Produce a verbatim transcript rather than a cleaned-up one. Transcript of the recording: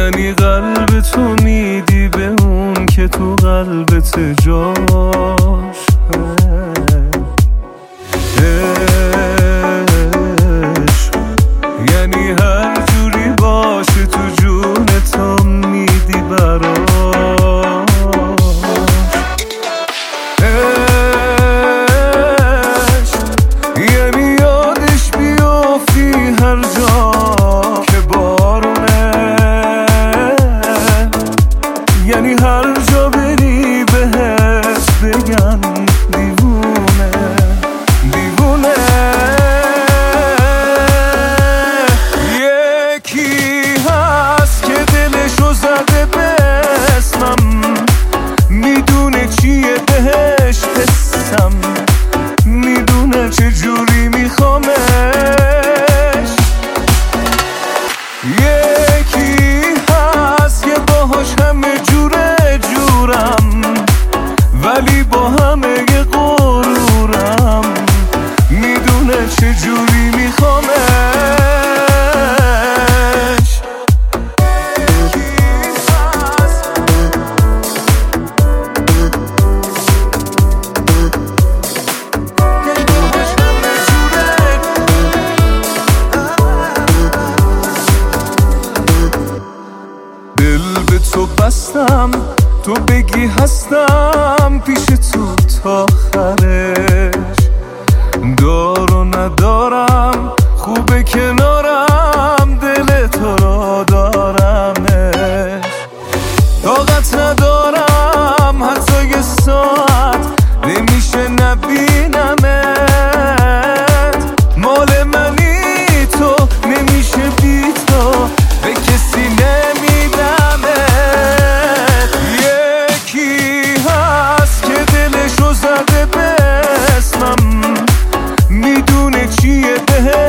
یعنی قلب تو میدی به اون که تو قلبت جاش عشق یعنی هر جوری باشه تو جونت میدی براش عشق یعنی یادش بیافتی هر جا که بارونه یعنی هر جا بری بهت بگن دیوونه دیوونه یکی هست که دلشو زده به اسمم میدونه چیه بهش حسم میدونه چه جوری میخوامش یکی هست که باهاش همه جوره جورم ولی با همه غرورم میدونه چه جوری میخوامش دل به تو بستم تو بگی هستم پیش تو تا آخرش دار و ندارم خوبه کنارم دل تو را دارمش طاقت ندارم حتی یه ساعت نمیشه نبینمت مال منی تو نمیشه بی تو به کسی نمیدمت یکی هست که دلشو زده به اسمم میدونه چیه بهش